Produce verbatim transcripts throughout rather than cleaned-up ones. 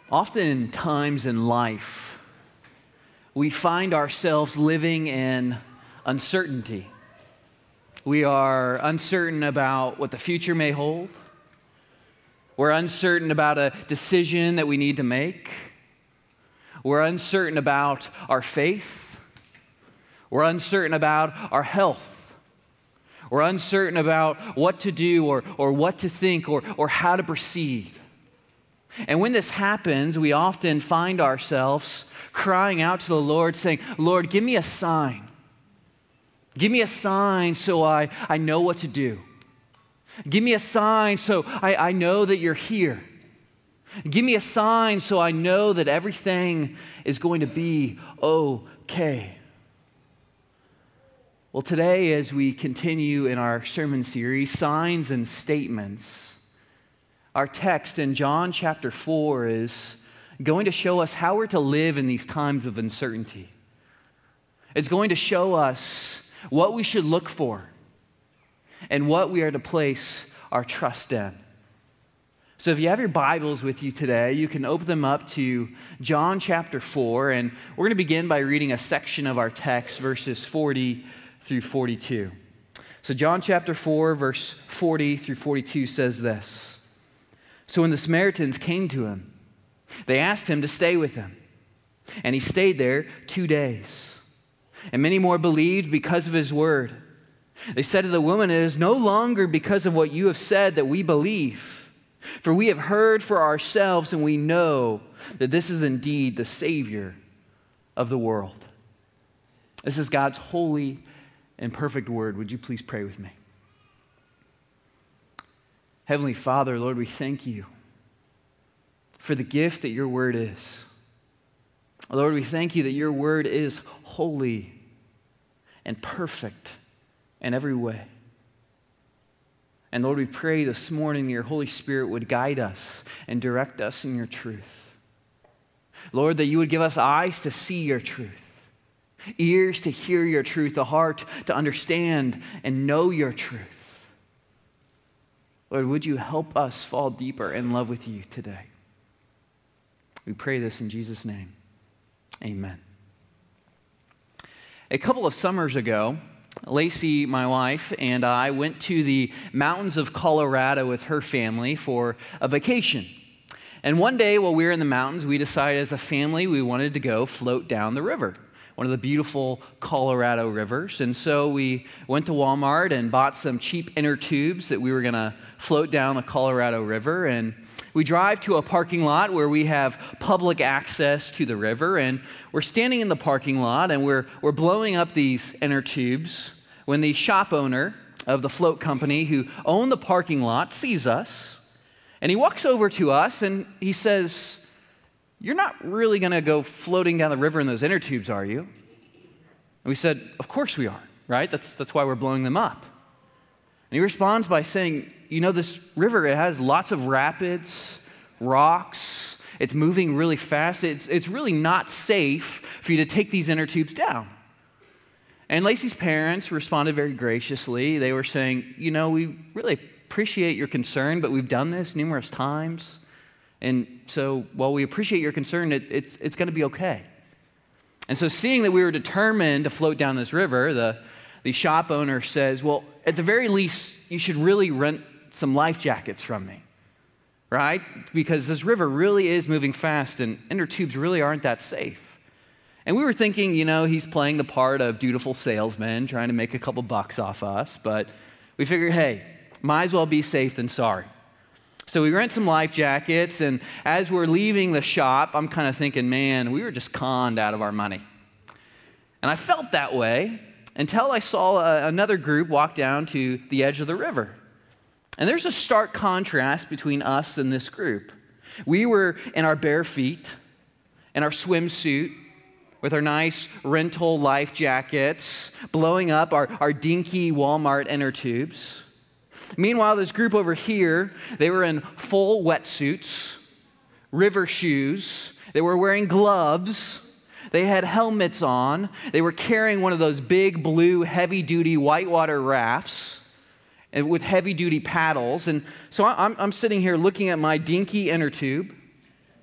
Oftentimes in life, we find ourselves living in uncertainty. We are uncertain about what the future may hold. We're uncertain about a decision that we need to make. We're uncertain about our faith. We're uncertain about our health. We're uncertain about what to do or, or what to think or, or how to proceed. And when this happens, we often find ourselves crying out to the Lord, saying, Lord, give me a sign. Give me a sign so I, I know what to do. Give me a sign so I, I know that you're here. Give me a sign so I know that everything is going to be okay. Well, today, as we continue in our sermon series, Signs and Statements, our text in John chapter four is going to show us how we're to live in these times of uncertainty. It's going to show us what we should look for and what we are to place our trust in. So if you have your Bibles with you today, you can open them up to John chapter four, and we're going to begin by reading a section of our text, verses forty through forty-two. So John chapter four, verse forty through forty-two says this. So when the Samaritans came to him, they asked him to stay with them, and he stayed there two days. And many more believed because of his word. They said to the woman, it is no longer because of what you have said that we believe, for we have heard for ourselves, and we know that this is indeed the Savior of the world. This is God's holy and perfect word. Would you please pray with me? Heavenly Father, Lord, we thank you for the gift that your word is. Lord, we thank you that your word is holy and perfect in every way. And Lord, we pray this morning that your Holy Spirit would guide us and direct us in your truth. Lord, that you would give us eyes to see your truth, ears to hear your truth, a heart to understand and know your truth. Lord, would you help us fall deeper in love with you today? We pray this in Jesus' name. Amen. A couple of summers ago, Lacey, my wife, and I went to the mountains of Colorado with her family for a vacation. And one day while we were in the mountains, we decided as a family we wanted to go float down the river, one of the beautiful Colorado rivers. And so we went to Walmart and bought some cheap inner tubes that we were going to float down the Colorado River. And we drive to a parking lot where we have public access to the river. And we're standing in the parking lot and we're, we're blowing up these inner tubes when the shop owner of the float company who owned the parking lot sees us. And he walks over to us and he says, you're not really going to go floating down the river in those inner tubes, are you? And we said, of course we are, right? That's, that's why we're blowing them up. And he responds by saying, you know, this river, it has lots of rapids, rocks. It's moving really fast. It's, it's really not safe for you to take these inner tubes down. And Lacey's parents responded very graciously. They were saying, you know, we really appreciate your concern, but we've done this numerous times. And so while we appreciate your concern, it, it's, it's going to be okay. And so seeing that we were determined to float down this river, the, the shop owner says, well, at the very least, you should really rent some life jackets from me, right? Because this river really is moving fast and inner tubes really aren't that safe. And we were thinking, you know, he's playing the part of dutiful salesman, trying to make a couple bucks off us, but we figured, hey, might as well be safe than sorry. So we rent some life jackets, and as we're leaving the shop, I'm kind of thinking, man, we were just conned out of our money. And I felt that way until I saw a, another group walk down to the edge of the river. And there's a stark contrast between us and this group. We were in our bare feet, in our swimsuit, with our nice rental life jackets, blowing up our, our dinky Walmart inner tubes. Meanwhile, this group over here, they were in full wetsuits, river shoes, they were wearing gloves, they had helmets on, they were carrying one of those big blue heavy-duty whitewater rafts and with heavy-duty paddles. And so I'm, I'm sitting here looking at my dinky inner tube,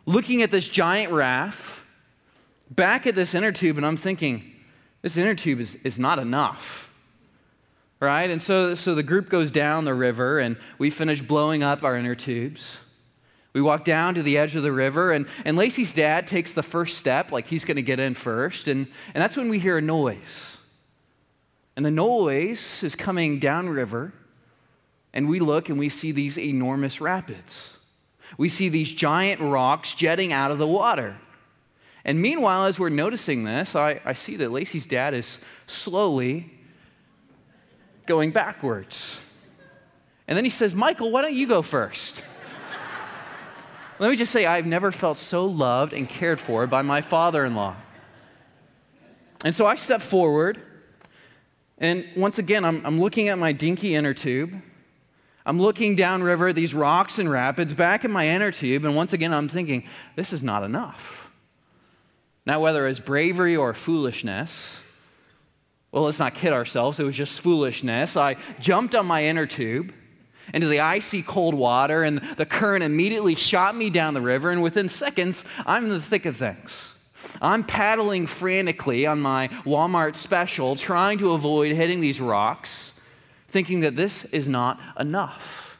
looking at this giant raft, back at this inner tube, and I'm thinking, this inner tube is, is not enough, right? And so, so the group goes down the river, and we finish blowing up our inner tubes. We walk down to the edge of the river, and, and Lacey's dad takes the first step, like he's going to get in first, and, and that's when we hear a noise. And the noise is coming downriver, and we look and we see these enormous rapids. We see these giant rocks jetting out of the water. And meanwhile, as we're noticing this, I, I see that Lacey's dad is slowly going backwards. And then he says, Michael, why don't you go first? Let me just say, I've never felt so loved and cared for by my father-in-law. And so I step forward, and once again, I'm, I'm looking at my dinky inner tube. I'm looking downriver at these rocks and rapids, back in my inner tube, and once again, I'm thinking, this is not enough. Now, whether it's bravery or foolishness, well, let's not kid ourselves, it was just foolishness. I jumped on my inner tube into the icy cold water, and the current immediately shot me down the river, and within seconds, I'm in the thick of things. I'm paddling frantically on my Walmart special, trying to avoid hitting these rocks, thinking that this is not enough.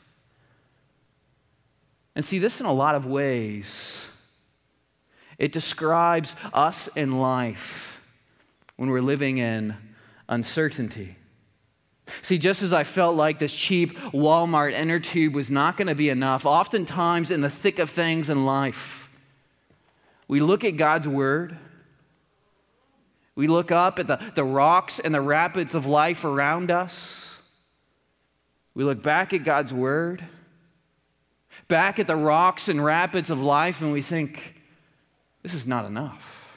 And see, this in a lot of ways, it describes us in life when we're living in uncertainty. See, just as I felt like this cheap Walmart inner tube was not going to be enough, oftentimes in the thick of things in life, we look at God's Word, we look up at the, the rocks and the rapids of life around us, we look back at God's Word, back at the rocks and rapids of life, and we think, this is not enough.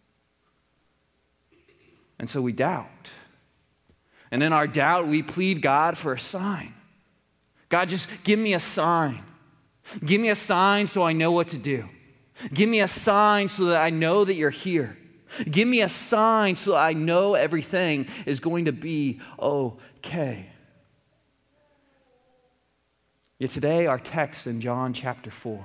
And so we doubt. And in our doubt, we plead God for a sign. God, just give me a sign. Give me a sign so I know what to do. Give me a sign so that I know that you're here. Give me a sign so that I know everything is going to be okay. Yet today, our text in John chapter four,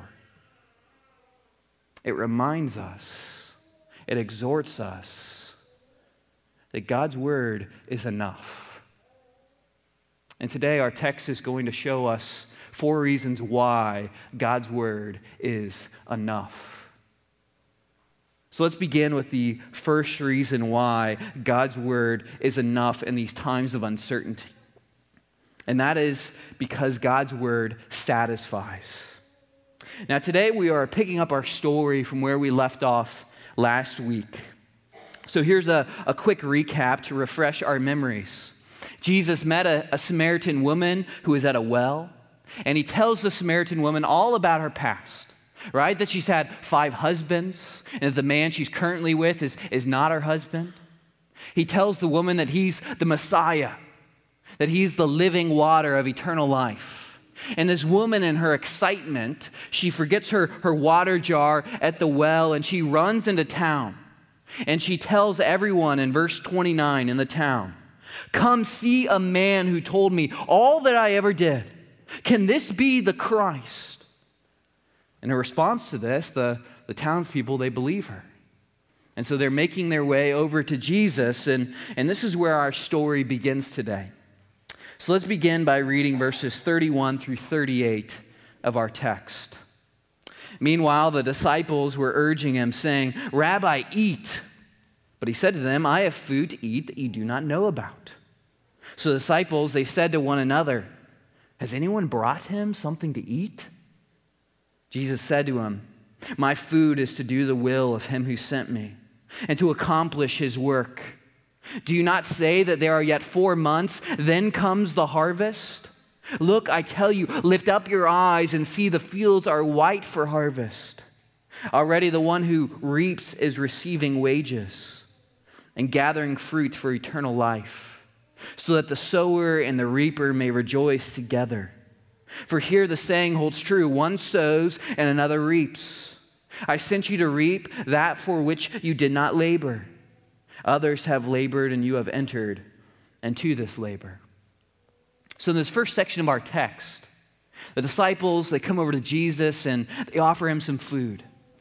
it reminds us, it exhorts us that God's word is enough. And today our text is going to show us four reasons why God's word is enough. So let's begin with the first reason why God's word is enough in these times of uncertainty. And that is because God's word satisfies. Now today we are picking up our story from where we left off last week. So here's a, a quick recap to refresh our memories. Jesus met a, a Samaritan woman who was at a well, and he tells the Samaritan woman all about her past, right? That she's had five husbands, and that the man she's currently with is, is not her husband. He tells the woman that he's the Messiah, that he's the living water of eternal life. And this woman, in her excitement, she forgets her, her water jar at the well, and she runs into town. And she tells everyone in verse twenty-nine in the town, come see a man who told me all that I ever did. Can this be the Christ? In response to this, the, the townspeople, they believe her. And so they're making their way over to Jesus, and, and this is where our story begins today. So let's begin by reading verses thirty-one through thirty-eight of our text. Meanwhile, the disciples were urging him, saying, Rabbi, eat. But he said to them, I have food to eat that you do not know about. So the disciples, they said to one another, has anyone brought him something to eat? Jesus said to him, my food is to do the will of him who sent me, and to accomplish his work. Do you not say that there are yet four months, then comes the harvest? Look, I tell you, lift up your eyes and see the fields are white for harvest. Already the one who reaps is receiving wages and gathering fruit for eternal life, so that the sower and the reaper may rejoice together. For here the saying holds true, one sows and another reaps. I sent you to reap that for which you did not labor. Others have labored and you have entered into this labor. So in this first section of our text, the disciples, they come over to Jesus and they offer him some food.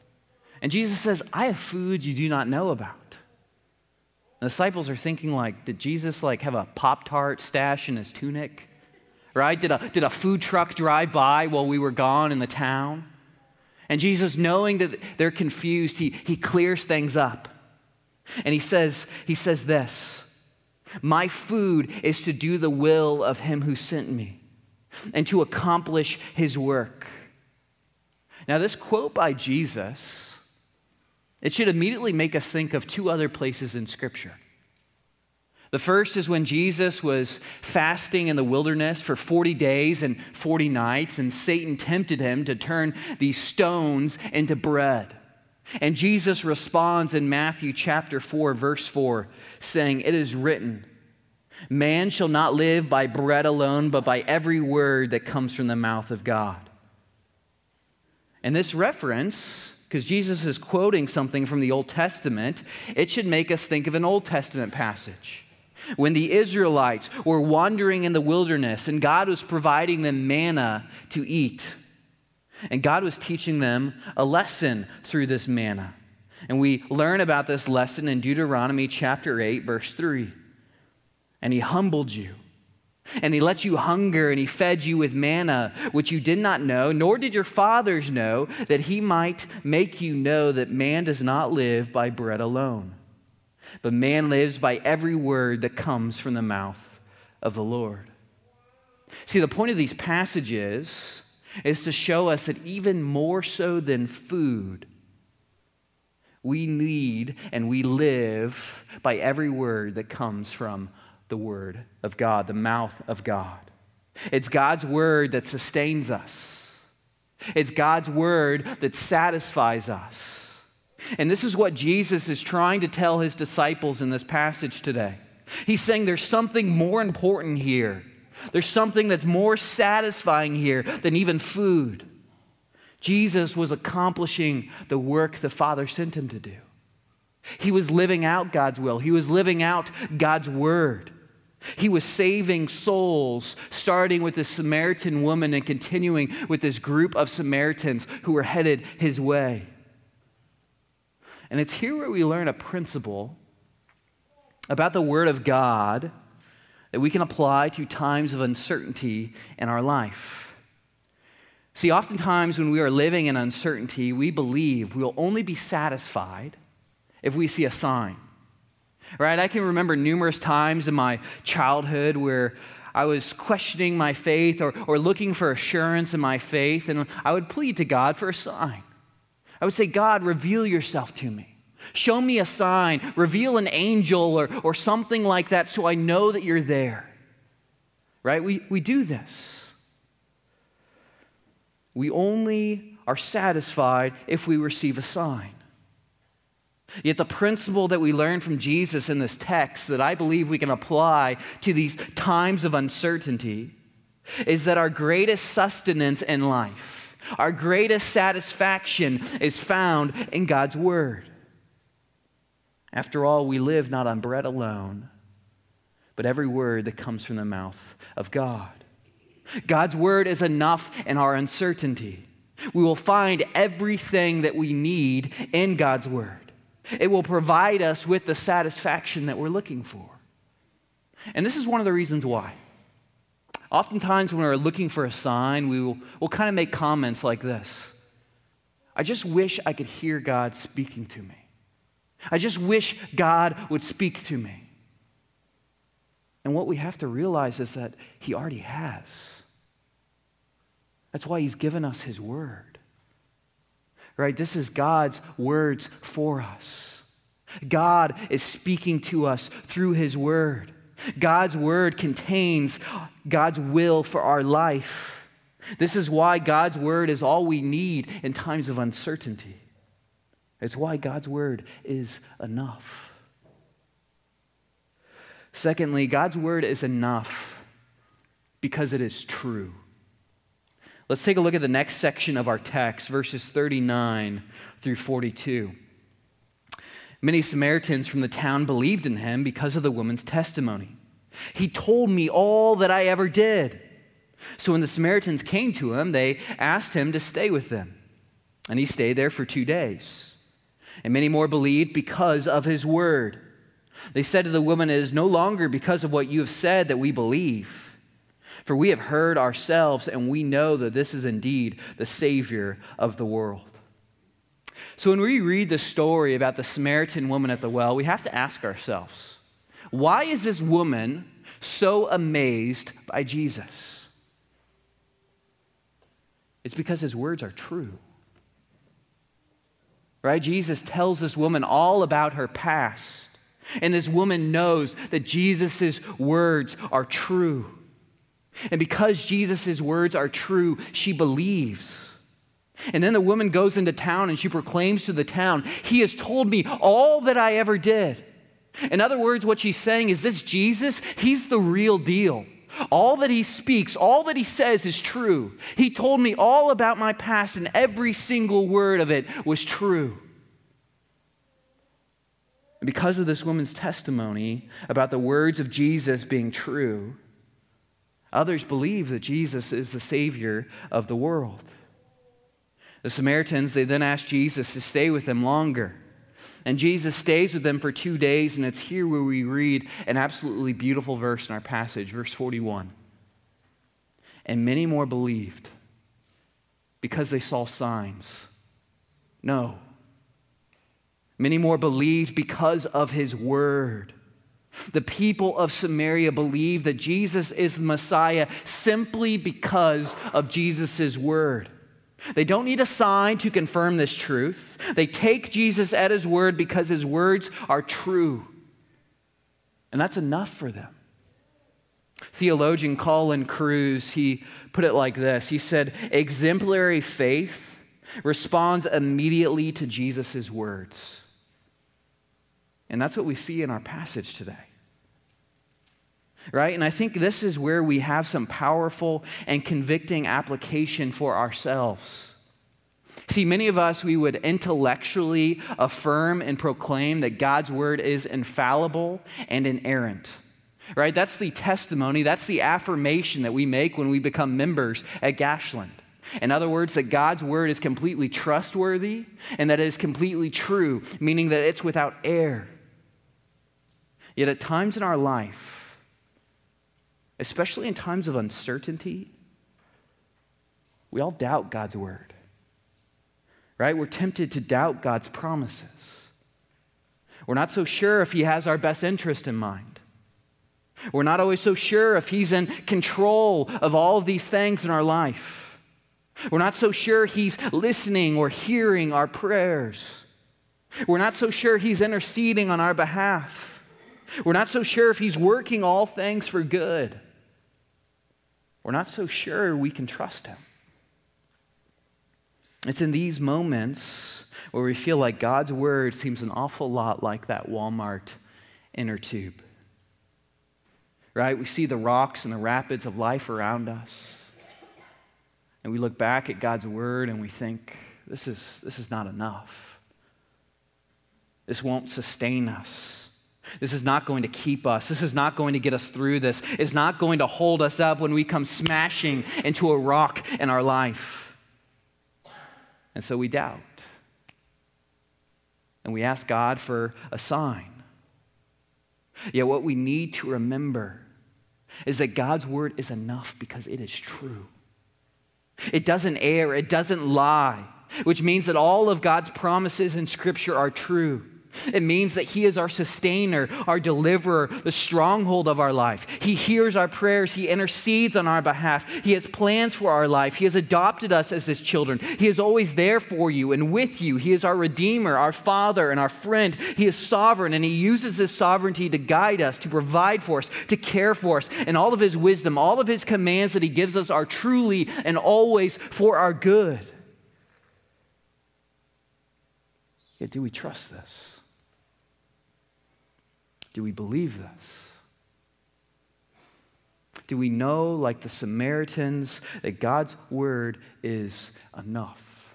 And Jesus says, I have food you do not know about. The disciples are thinking like, did Jesus like have a Pop-Tart stash in his tunic? Right? Did a, did a food truck drive by while we were gone in the town? And Jesus, knowing that they're confused, he, he clears things up. And he says, he says this, my food is to do the will of him who sent me and to accomplish his work. Now this quote by Jesus, it should immediately make us think of two other places in Scripture. The first is when Jesus was fasting in the wilderness for forty days and forty nights, and Satan tempted him to turn these stones into bread. And Jesus responds in Matthew chapter four, verse four, saying, it is written, man shall not live by bread alone, but by every word that comes from the mouth of God. And this reference, because Jesus is quoting something from the Old Testament, it should make us think of an Old Testament passage. When the Israelites were wandering in the wilderness and God was providing them manna to eat. And God was teaching them a lesson through this manna. And we learn about this lesson in Deuteronomy chapter eight, verse three. And he humbled you. And he let you hunger, and he fed you with manna, which you did not know, nor did your fathers know, that he might make you know that man does not live by bread alone, but man lives by every word that comes from the mouth of the Lord. See, the point of these passages is to show us that even more so than food, we need and we live by every word that comes from the word of God, the mouth of God. It's God's word that sustains us. It's God's word that satisfies us. And this is what Jesus is trying to tell his disciples in this passage today. He's saying there's something more important here. There's something that's more satisfying here than even food. Jesus was accomplishing the work the Father sent him to do. He was living out God's will. He was living out God's word. He was saving souls, starting with the Samaritan woman and continuing with this group of Samaritans who were headed his way. And it's here where we learn a principle about the Word of God that we can apply to times of uncertainty in our life. See, oftentimes when we are living in uncertainty, we believe we will only be satisfied if we see a sign. Right? I can remember numerous times in my childhood where I was questioning my faith or, or looking for assurance in my faith, and I would plead to God for a sign. I would say, God, reveal yourself to me. Show me a sign. Reveal an angel or, or something like that so I know that you're there. Right? We, we do this. We only are satisfied if we receive a sign. Yet the principle that we learn from Jesus in this text that I believe we can apply to these times of uncertainty is that our greatest sustenance in life, our greatest satisfaction is found in God's word. After all, we live not on bread alone, but every word that comes from the mouth of God. God's word is enough in our uncertainty. We will find everything that we need in God's word. It will provide us with the satisfaction that we're looking for. And this is one of the reasons why. Oftentimes when we're looking for a sign, we will we'll kind of make comments like this. I just wish I could hear God speaking to me. I just wish God would speak to me. And what we have to realize is that he already has. That's why he's given us his word. Right? This is God's words for us. God is speaking to us through his word. God's word contains God's will for our life. This is why God's word is all we need in times of uncertainty. It's why God's word is enough. Secondly, God's word is enough because it is true. Let's take a look at the next section of our text, verses thirty-nine through forty-two. Many Samaritans from the town believed in him because of the woman's testimony. He told me all that I ever did. So when the Samaritans came to him, they asked him to stay with them. And he stayed there for two days. And many more believed because of his word. They said to the woman, "It is no longer because of what you have said that we believe. For we have heard ourselves, and we know that this is indeed the Savior of the world." So when we read the story about the Samaritan woman at the well, we have to ask ourselves, why is this woman so amazed by Jesus? It's because his words are true. Right? Jesus tells this woman all about her past. And this woman knows that Jesus' words are true. And because Jesus' words are true, she believes. And then the woman goes into town and she proclaims to the town, "He has told me all that I ever did." In other words, what she's saying is, this Jesus, he's the real deal. All that he speaks, all that he says is true. He told me all about my past, and every single word of it was true. And because of this woman's testimony about the words of Jesus being true, others believe that Jesus is the Savior of the world. The Samaritans, they then asked Jesus to stay with them longer. And Jesus stays with them for two days, and it's here where we read an absolutely beautiful verse in our passage, verse forty-one. And many more believed because they saw signs. No. Many more believed because of his word. The people of Samaria believed that Jesus is the Messiah simply because of Jesus' word. They don't need a sign to confirm this truth. They take Jesus at his word because his words are true. And that's enough for them. Theologian Colin Cruz, he put it like this. He said, exemplary faith responds immediately to Jesus' words. And that's what we see in our passage today. Right? And I think this is where we have some powerful and convicting application for ourselves. See, many of us, we would intellectually affirm and proclaim that God's word is infallible and inerrant. Right? That's the testimony, that's the affirmation that we make when we become members at Gashland. In other words, that God's word is completely trustworthy and that it is completely true, meaning that it's without error. Yet at times in our life, especially in times of uncertainty, we all doubt God's word, right? We're tempted to doubt God's promises. We're not so sure if he has our best interest in mind. We're not always so sure if he's in control of all of these things in our life. We're not so sure he's listening or hearing our prayers. We're not so sure he's interceding on our behalf. We're not so sure if he's working all things for good. We're not so sure we can trust him. It's in these moments where we feel like God's word seems an awful lot like that Walmart inner tube. Right? We see the rocks and the rapids of life around us. And we look back at God's word and we think, this is, this is not enough. This won't sustain us. This is not going to keep us. This is not going to get us through this. It's not going to hold us up when we come smashing into a rock in our life. And so we doubt. And we ask God for a sign. Yet what we need to remember is that God's word is enough because it is true. It doesn't err. It doesn't lie, which means that all of God's promises in Scripture are true. It means that he is our sustainer, our deliverer, the stronghold of our life. He hears our prayers. He intercedes on our behalf. He has plans for our life. He has adopted us as his children. He is always there for you and with you. He is our Redeemer, our Father, and our friend. He is sovereign, and he uses his sovereignty to guide us, to provide for us, to care for us. And all of his wisdom, all of his commands that he gives us are truly and always for our good. Yet do we trust this? Do we believe this? Do we know, like the Samaritans, that God's word is enough?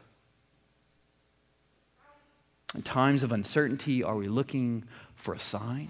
In times of uncertainty, are we looking for a sign?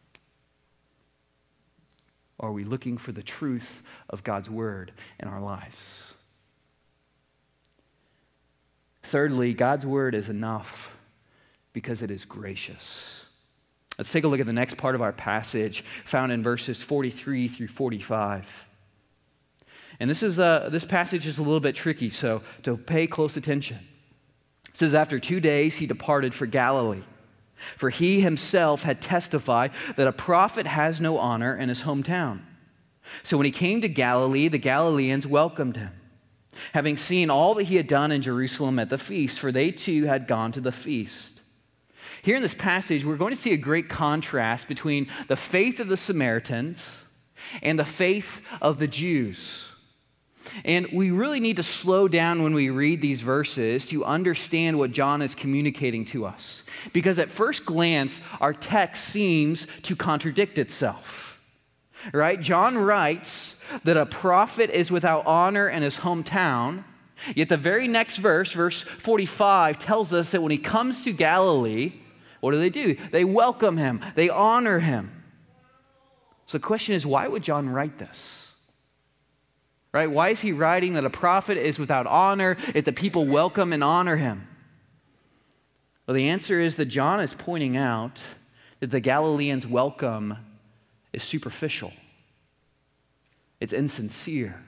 Or are we looking for the truth of God's word in our lives? Thirdly, God's word is enough because it is gracious. Let's take a look at the next part of our passage found in verses forty-three through forty-five. And this is uh, this passage is a little bit tricky, so to pay close attention. It says, after two days he departed for Galilee, for he himself had testified that a prophet has no honor in his hometown. So when he came to Galilee, the Galileans welcomed him, having seen all that he had done in Jerusalem at the feast, for they too had gone to the feast. Here in this passage, we're going to see a great contrast between the faith of the Samaritans and the faith of the Jews. And we really need to slow down when we read these verses to understand what John is communicating to us. Because at first glance, our text seems to contradict itself. Right? John writes that a prophet is without honor in his hometown, yet the very next verse, verse forty-five, tells us that when he comes to Galilee, what do they do? They welcome him. They honor him. So the question is, why would John write this? Right? Why is he writing that a prophet is without honor if the people welcome and honor him? Well, the answer is that John is pointing out that the Galileans' welcome is superficial. It's insincere.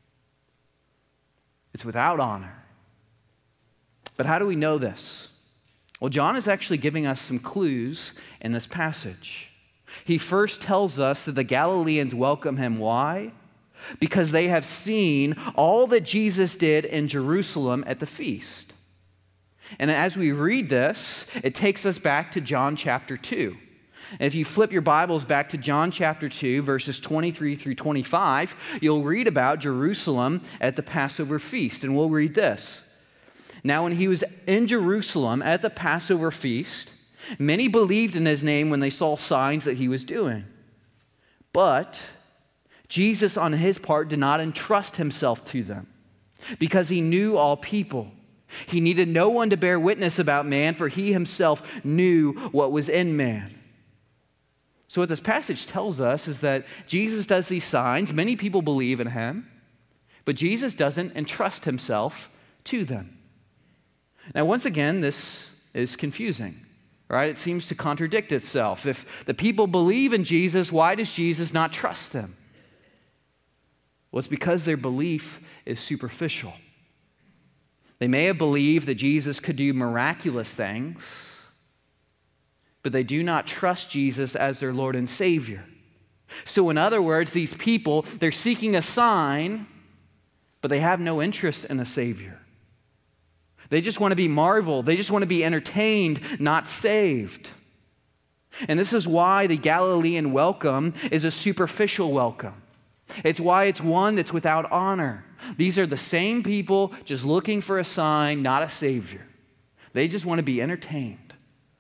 It's without honor. But how do we know this? Well, John is actually giving us some clues in this passage. He first tells us that the Galileans welcome him. Why? Because they have seen all that Jesus did in Jerusalem at the feast. And as we read this, it takes us back to John chapter two. And if you flip your Bibles back to John chapter two, verses twenty-three through twenty-five, you'll read about Jerusalem at the Passover feast. And we'll read this. Now, when he was in Jerusalem at the Passover feast, many believed in his name when they saw signs that he was doing. But Jesus, on his part, did not entrust himself to them, because he knew all people. He needed no one to bear witness about man, for he himself knew what was in man. So what this passage tells us is that Jesus does these signs. Many people believe in him, but Jesus doesn't entrust himself to them. Now, once again, this is confusing, right? It seems to contradict itself. If the people believe in Jesus, why does Jesus not trust them? Well, it's because their belief is superficial. They may have believed that Jesus could do miraculous things, but they do not trust Jesus as their Lord and Savior. So in other words, these people, they're seeking a sign, but they have no interest in a Savior. They just want to be marveled. They just want to be entertained, not saved. And this is why the Galilean welcome is a superficial welcome. It's why it's one that's without honor. These are the same people just looking for a sign, not a Savior. They just want to be entertained.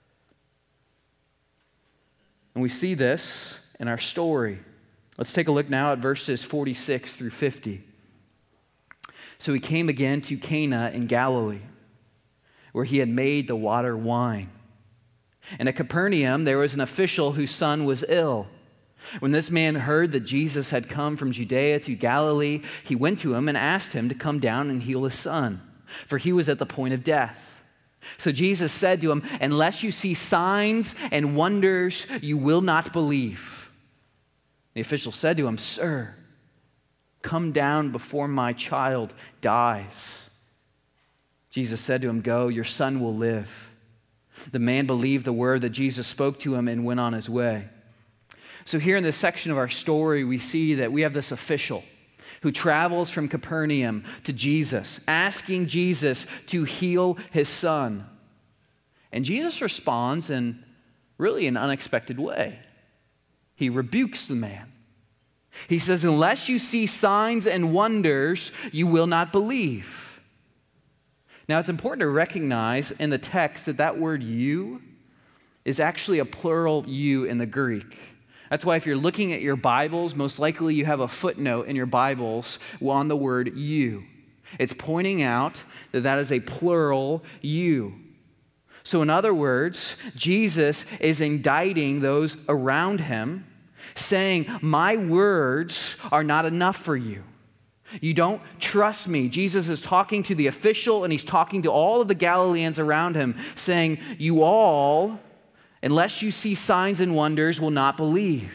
And we see this in our story. Let's take a look now at verses forty-six through fifty. So he came again to Cana in Galilee, where he had made the water wine. And at Capernaum there was an official whose son was ill. When this man heard that Jesus had come from Judea to Galilee, he went to him and asked him to come down and heal his son, for he was at the point of death. So Jesus said to him, "Unless you see signs and wonders, you will not believe." The official said to him, "Sir, come down before my child dies." Jesus said to him, "Go, your son will live." The man believed the word that Jesus spoke to him and went on his way. So here in this section of our story, we see that we have this official who travels from Capernaum to Jesus, asking Jesus to heal his son. And Jesus responds in really an unexpected way. He rebukes the man. He says, "Unless you see signs and wonders, you will not believe." Now, it's important to recognize in the text that that word "you" is actually a plural "you" in the Greek. That's why if you're looking at your Bibles, most likely you have a footnote in your Bibles on the word "you." It's pointing out that that is a plural "you." So in other words, Jesus is indicting those around him, saying, "My words are not enough for you. You don't trust me. Jesus is talking to the official, and he's talking to all of the Galileans around him, saying, you all, unless you see signs and wonders, will not believe.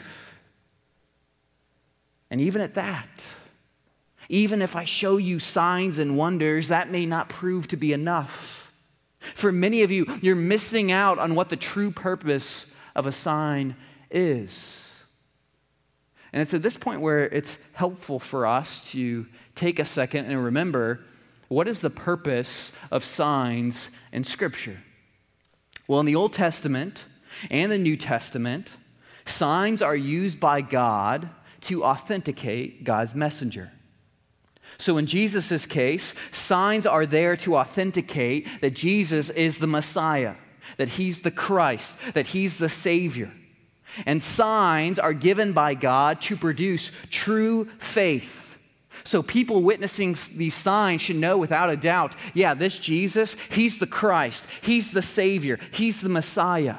And even at that, even if I show you signs and wonders, that may not prove to be enough. For many of you, you're missing out on what the true purpose of a sign is. And it's at this point where it's helpful for us to take a second and remember, what is the purpose of signs in Scripture? Well, in the Old Testament and the New Testament, signs are used by God to authenticate God's messenger. So in Jesus' case, signs are there to authenticate that Jesus is the Messiah, that he's the Christ, that he's the Savior. And signs are given by God to produce true faith. So people witnessing these signs should know without a doubt, yeah, this Jesus, he's the Christ, he's the Savior, he's the Messiah.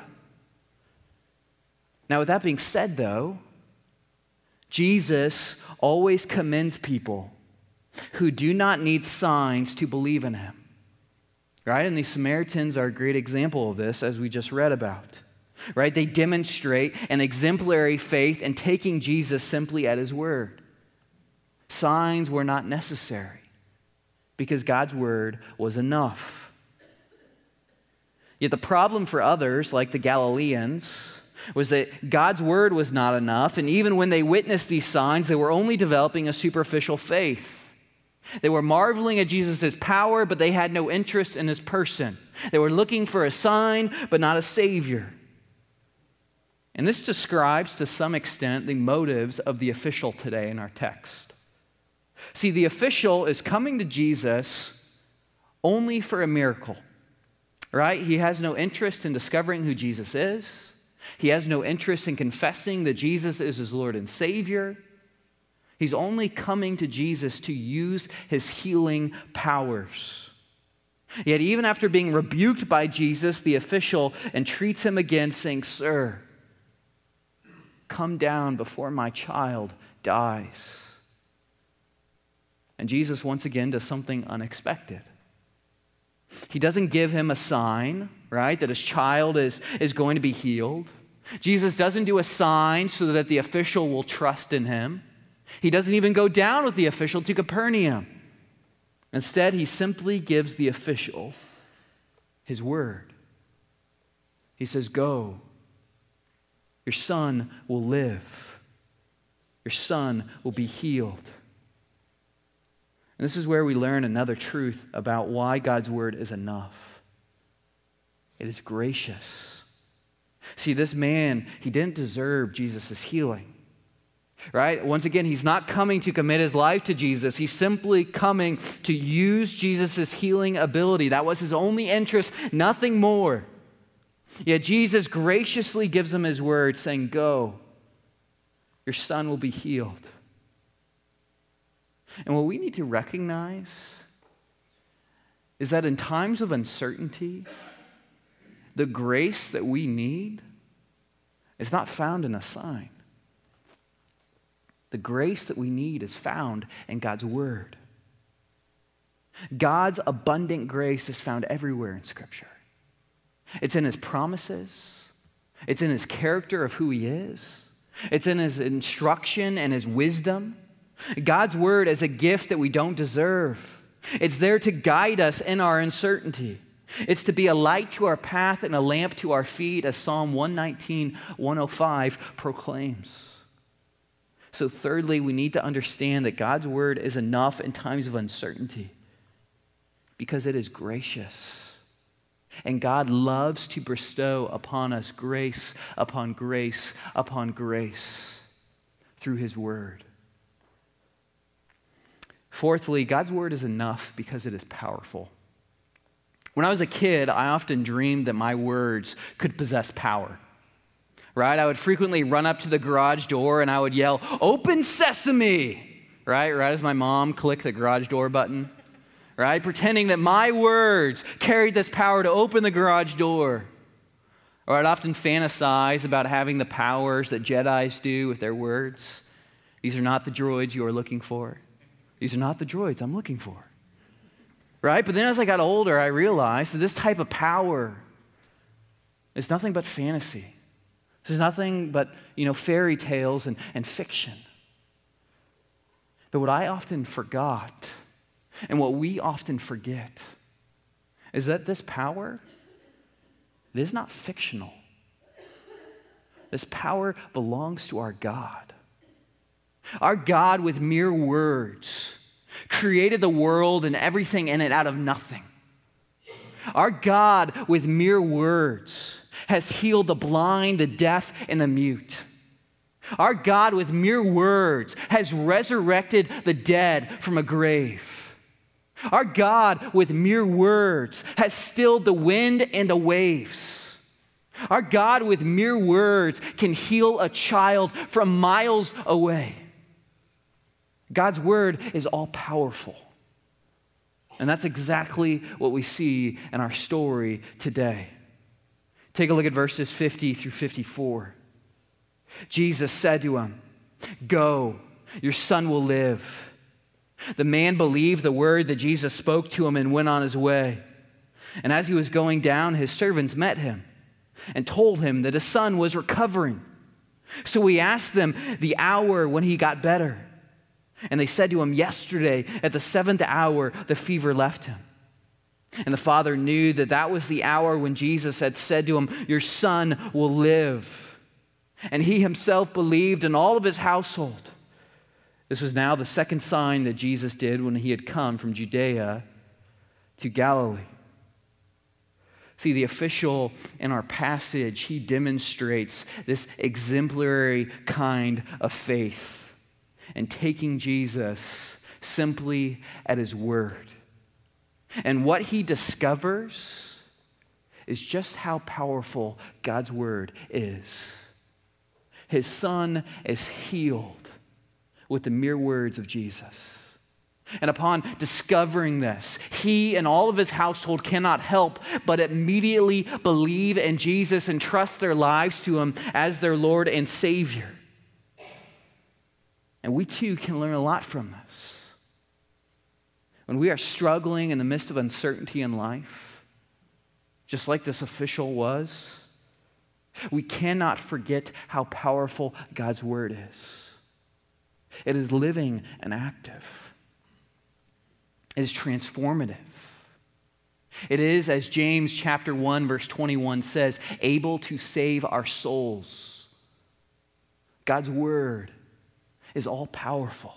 Now, with that being said, though, Jesus always commends people who do not need signs to believe in him. Right? And the Samaritans are a great example of this, as we just read about. Right? They demonstrate an exemplary faith in taking Jesus simply at his word. Signs were not necessary because God's word was enough. Yet the problem for others, like the Galileans, was that God's word was not enough, and even when they witnessed these signs, they were only developing a superficial faith. They were marveling at Jesus' power, but they had no interest in his person. They were looking for a sign, but not a savior. And this describes, to some extent, the motives of the official today in our text. See, the official is coming to Jesus only for a miracle, right? He has no interest in discovering who Jesus is. He has no interest in confessing that Jesus is his Lord and Savior. He's only coming to Jesus to use his healing powers. Yet even after being rebuked by Jesus, the official entreats him again, saying, "Sir, come down before my child dies." And Jesus once again does something unexpected. He doesn't give him a sign, right, that his child is, is going to be healed. Jesus doesn't do a sign so that the official will trust in him. He doesn't even go down with the official to Capernaum. Instead, he simply gives the official his word. He says, "Go. Your son will live. Your son will be healed." And this is where we learn another truth about why God's word is enough. It is gracious. See, this man, he didn't deserve Jesus' healing. Right? Once again, he's not coming to commit his life to Jesus. He's simply coming to use Jesus' healing ability. That was his only interest, nothing more. Yet Jesus graciously gives him his word, saying, "Go, your son will be healed." And what we need to recognize is that in times of uncertainty, the grace that we need is not found in a sign. The grace that we need is found in God's word. God's abundant grace is found everywhere in Scripture. It's in his promises. It's in his character of who he is. It's in his instruction and his wisdom. God's word is a gift that we don't deserve. It's there to guide us in our uncertainty. It's to be a light to our path and a lamp to our feet, as Psalm one nineteen, one oh five proclaims. So thirdly, we need to understand that God's word is enough in times of uncertainty because it is gracious. And God loves to bestow upon us grace upon grace upon grace through his word. Fourthly, God's word is enough because it is powerful. When I was a kid, I often dreamed that my words could possess power. Right? I would frequently run up to the garage door and I would yell, "Open sesame!" Right? Right as my mom clicked the garage door button. Right? Pretending that my words carried this power to open the garage door. Or I'd often fantasize about having the powers that Jedis do with their words. These are not the droids you are looking for. These are not the droids I'm looking for. Right? But then as I got older, I realized that this type of power is nothing but fantasy. This is nothing but, you know, fairy tales and, and fiction. But what I often forgot, and what we often forget, is that this power, it is not fictional. This power belongs to our God. Our God, with mere words, created the world and everything in it out of nothing. Our God, with mere words, has healed the blind, the deaf, and the mute. Our God, with mere words, has resurrected the dead from a grave. Our God, with mere words, has stilled the wind and the waves. Our God, with mere words, can heal a child from miles away. God's word is all powerful. And that's exactly what we see in our story today. Take a look at verses fifty through fifty-four. Jesus said to him, "Go, your son will live." The man believed the word that Jesus spoke to him and went on his way. And as he was going down, his servants met him and told him that his son was recovering. So he asked them the hour when he got better. And they said to him, "Yesterday at the seventh hour, the fever left him." And the father knew that that was the hour when Jesus had said to him, "Your son will live." And he himself believed, in all of his household. This was now the second sign that Jesus did when he had come from Judea to Galilee. See, the official in our passage, he demonstrates this exemplary kind of faith and taking Jesus simply at his word. And what he discovers is just how powerful God's word is. His son is healed with the mere words of Jesus. And upon discovering this, he and all of his household cannot help but immediately believe in Jesus and trust their lives to him as their Lord and Savior. And we too can learn a lot from this. When we are struggling in the midst of uncertainty in life, just like this official was, we cannot forget how powerful God's word is. It is living and active. It is transformative. It is, as James chapter one, verse twenty-one says, able to save our souls. God's word is all powerful.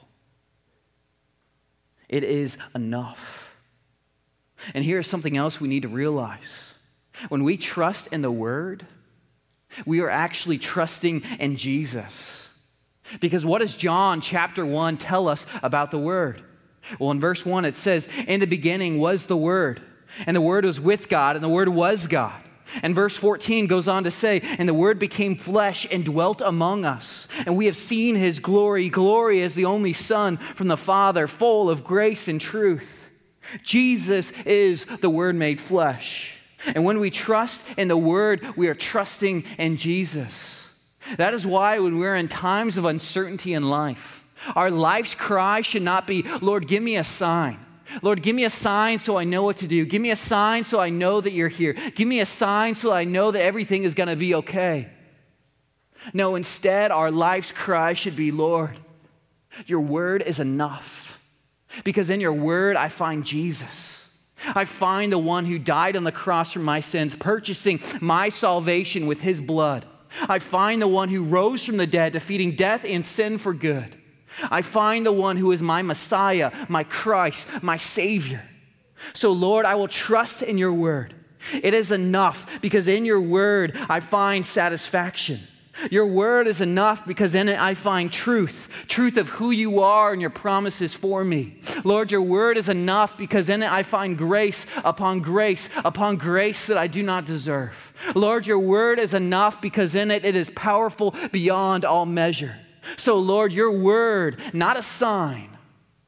It is enough. And here's something else we need to realize. When we trust in the word, we are actually trusting in Jesus. Because what does John chapter one tell us about the word? Well, in verse one it says, "In the beginning was the Word, and the Word was with God, and the Word was God." And verse fourteen goes on to say, "And the Word became flesh and dwelt among us. And we have seen His glory, glory as the only Son from the Father, full of grace and truth." Jesus is the Word made flesh. And when we trust in the Word, we are trusting in Jesus. That is why when we're in times of uncertainty in life, our life's cry should not be, "Lord, give me a sign. Lord, give me a sign so I know what to do. Give me a sign so I know that you're here. Give me a sign so I know that everything is going to be okay." No, instead, our life's cry should be, "Lord, your word is enough. Because in your word, I find Jesus. I find the one who died on the cross for my sins, purchasing my salvation with his blood. I find the one who rose from the dead, defeating death and sin for good. I find the one who is my Messiah, my Christ, my Savior. So, Lord, I will trust in your word. It is enough because in your word I find satisfaction. Your word is enough because in it I find truth, truth of who you are and your promises for me. Lord, your word is enough because in it I find grace upon grace upon grace that I do not deserve. Lord, your word is enough because in it it is powerful beyond all measure. So, Lord, your word, not a sign,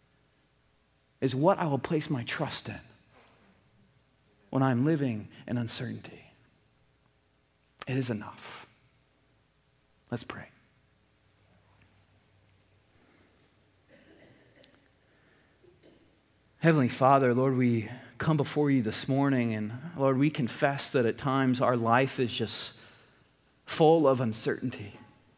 is what I will place my trust in when I'm living in uncertainty. It is enough. Let's pray. Heavenly Father, Lord, we come before you this morning, and Lord, we confess that at times our life is just full of uncertainty.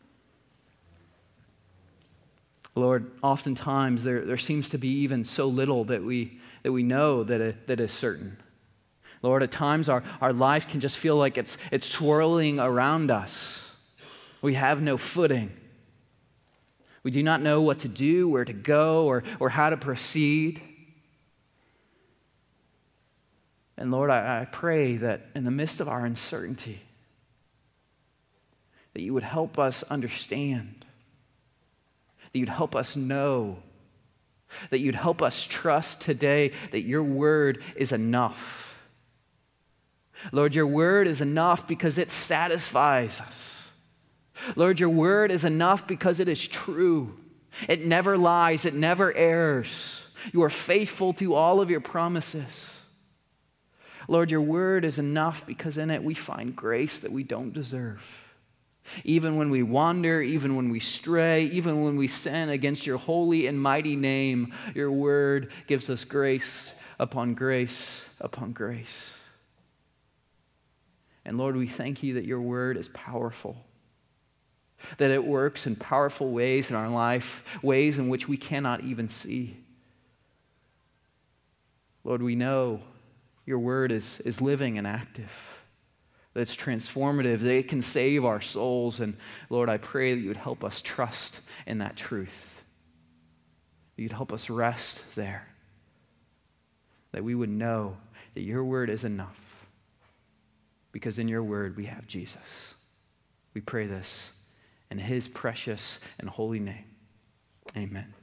Lord, oftentimes there, there seems to be even so little that we that we know that, it, that is certain. Lord, at times our, our life can just feel like it's it's swirling around us. We have no footing. We do not know what to do, where to go, or, or how to proceed. And Lord, I, I pray that in the midst of our uncertainty, that you would help us understand, that you'd help us know, that you'd help us trust today that your word is enough. Lord, your word is enough because it satisfies us. Lord, your word is enough because it is true. It never lies. It never errs. You are faithful to all of your promises. Lord, your word is enough because in it we find grace that we don't deserve. Even when we wander, even when we stray, even when we sin against your holy and mighty name, your word gives us grace upon grace upon grace. And Lord, we thank you that your word is powerful, that it works in powerful ways in our life, ways in which we cannot even see. Lord, we know your word is, is living and active, that it's transformative, that it can save our souls. And Lord, I pray that you would help us trust in that truth, that you'd help us rest there, that we would know that your word is enough, because in your word we have Jesus. We pray this in his precious and holy name. Amen.